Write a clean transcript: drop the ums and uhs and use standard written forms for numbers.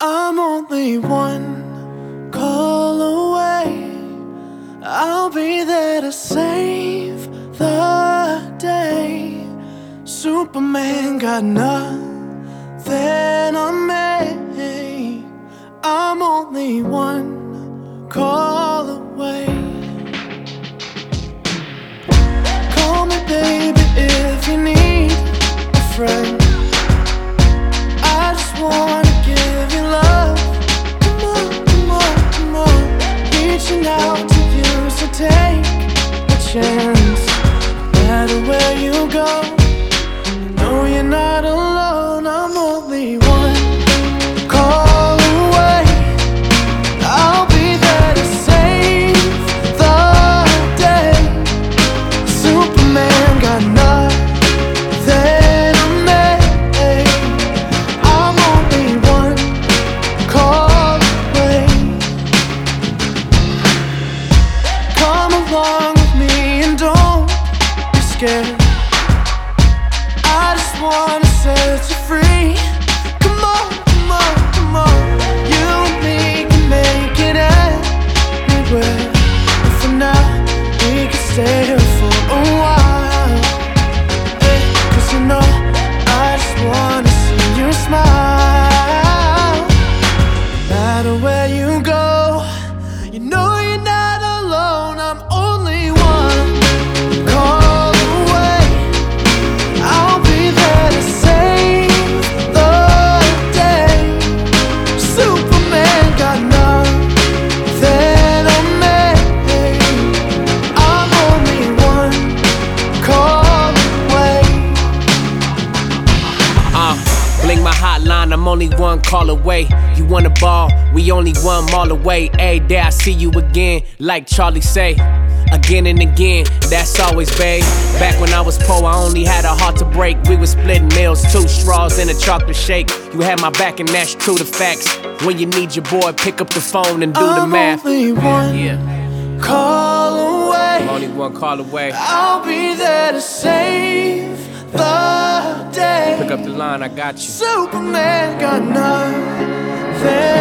I'm only one call away. I'll be there to save the day. Superman got nothing on me. I'm only one call away. Call me baby if you need a friend. I just wanna give you love. Come on, come on, come on. Reaching out to you, so take a chance. No matter where you go, no, you're not alone. I'm only one call away. I'll be there to save the day. Superman got nothing on me. I'm only one call away. Come along with me and don't be scared. I just wanna set you free. Come on, come on, come on. You and me can make it anywhere. And for now, we can stay here for a while. Hey, 'cause you know, I just wanna see you smile. No matter where you go, you know you're not alone. I'm only one call away. I'll be there to save the day. Superman got nothing on me. I'm only one call away. Blink my hotline, I'm only one call away. You want a ball, we only one mall away. Every day I see you again, like Charlie say. Again and again, that's always babe. Back when I was poor, I only had a heart to break. We was splitting meals, 2 straws in a chocolate shake. You had my back and that's true to facts. When you need your boy, pick up the phone and do the math. I'm only one call away. I'm only one call away. I'll be there to save the day. Pick up the line, I got you. Superman got nothing